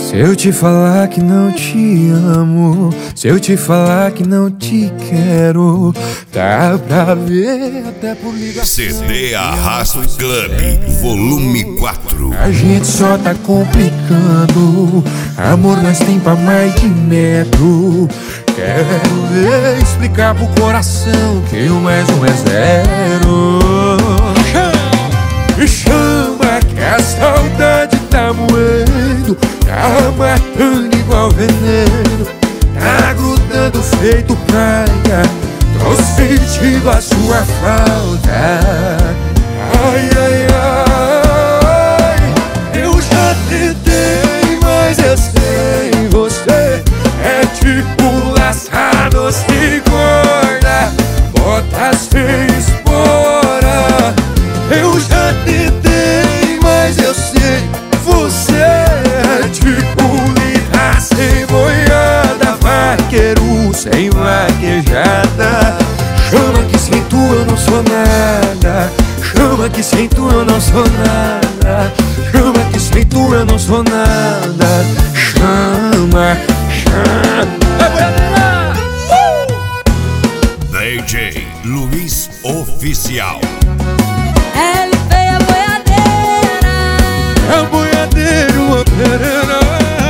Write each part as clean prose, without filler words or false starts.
Se eu te falar que não te amo, se eu te falar que não te quero, dá pra ver até por ligação. CD Arrasto Club, volume 4. A gente só tá complicando, amor nós tem pra mais de metro. Quero ver explicar pro coração que o mais um é zero. Me chama que a saudade tá moendo, tá matando igual veneno, tá grudando feito praia, tô sentindo a sua falta. Ai, ai, ai, eu já tentei, mas eu sei, você é tipo laçado sem corda, bota sem espora. Eu já tentei, mas eu sei, você é tipo lida sem boiada, vaqueiro sem vaquejada. Chama que sem tu eu não sou nada, chama que sem tu eu não sou nada, chama que sem tu eu não sou nada. Chama, chama. DJ Luiz Oficial. Ele veio a boiadeira, É o boiadeiro, a pereira.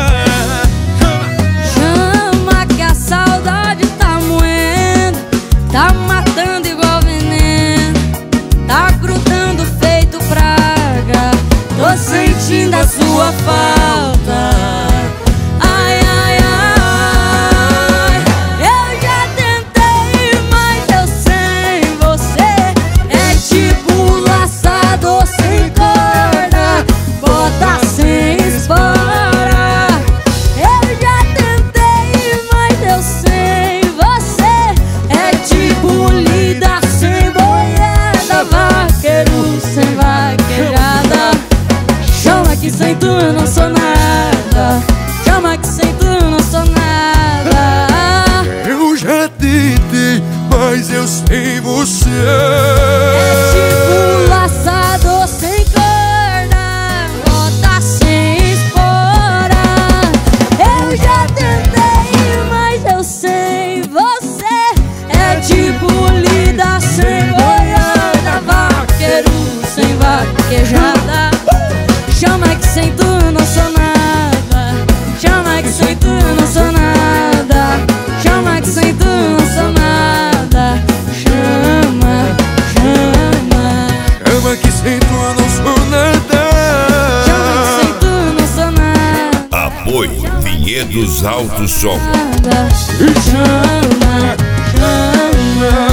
chama que a saudade tá moendo, tá matando igual veneno, tá grudando feito praga, tô sentindo a sua falta. Ai, ai, ai, eu já tentei, mas eu sem você é tipo laçador sem corda, bota sem espora. Eu já tentei, mas eu sem você é tipo lida sem boiada, vaqueiro sem vaquejada. Chama que sem tu eu não sou nada, chama que sem tu eu não sou nada. Eu já tentei, mas eu sei você. É tipo laçador sem corda, bota sem espora. Eu já tentei, mas eu sei, você é tipo lida sem boiada, vaqueiro sem vaquejada. Chama que sem tu eu não sou nada, chama que sem tu eu não sou nada, chama que sem tu eu não sou nada. Chama, chama, Chama que sem tu eu não sou nada. chama que sem tu eu não sou nada. Apoio Vinhedos Alto Som. Chama,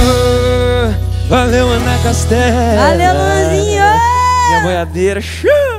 chama. Valeu, Ana Castelo. Valeu, Luanzinho! Minha boiadeira.